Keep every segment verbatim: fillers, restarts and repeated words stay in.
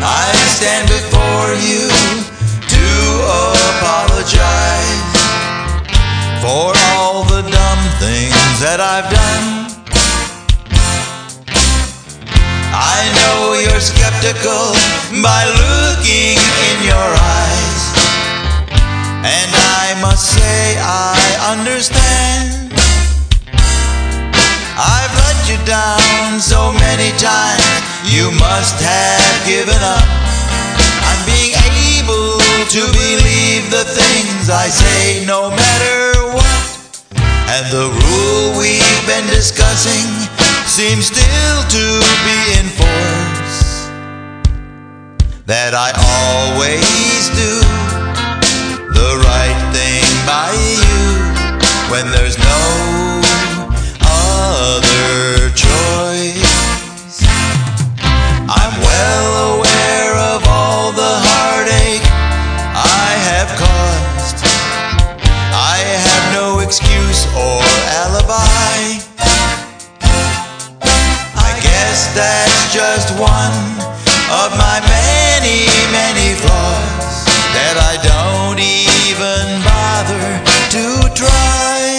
I stand before you to apologize for all the dumb things that I've done. I know you're skeptical by looking in your eyes, and I must say I understand. I've let you down so many times, you must have given up on being able to believe the things I say, no matter what. And the rule we've been discussing seems still to be in force, that I always do the right thing by you when there's no other choice. I'm well aware of all the heartache I have caused. I have no excuse or alibi. I guess that's just one of my many, many flaws that I don't even bother to try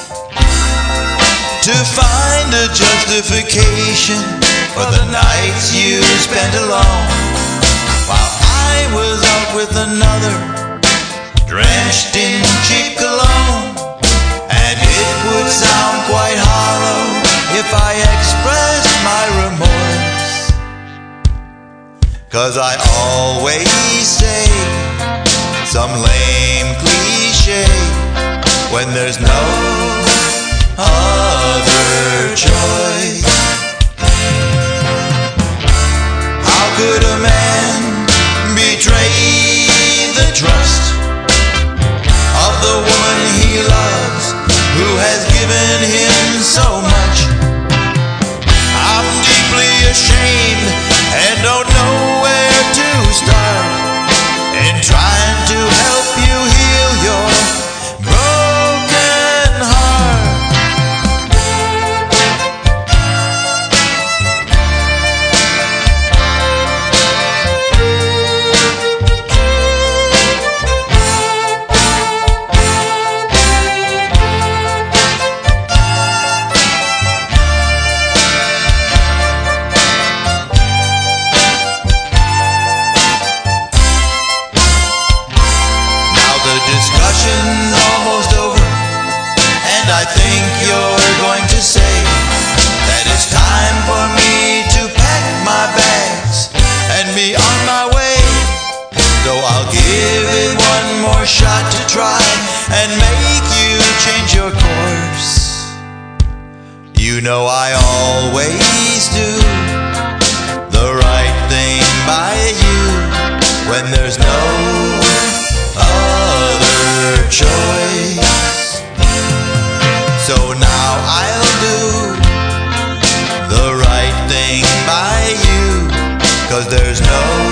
to find a justification for the nights you spent alone while I was out with another, drenched in cheap cologne. And it would sound quite hollow if I expressed my remorse, 'cause I always say some lame cliche when there's no other choice. How could a man betray the trust of the woman he loves, who has given him so much? I'm deeply ashamed and don't know where to start in trying to help you heal your broken heart. Discussion's almost over, and I think you're going to say that it's time for me to pack my bags and be on my way. So I'll give it one more shot to try and make you change your course. You know I always do the right thing by you when there's no other choice. So now I'll do the right thing by you, 'cause there's no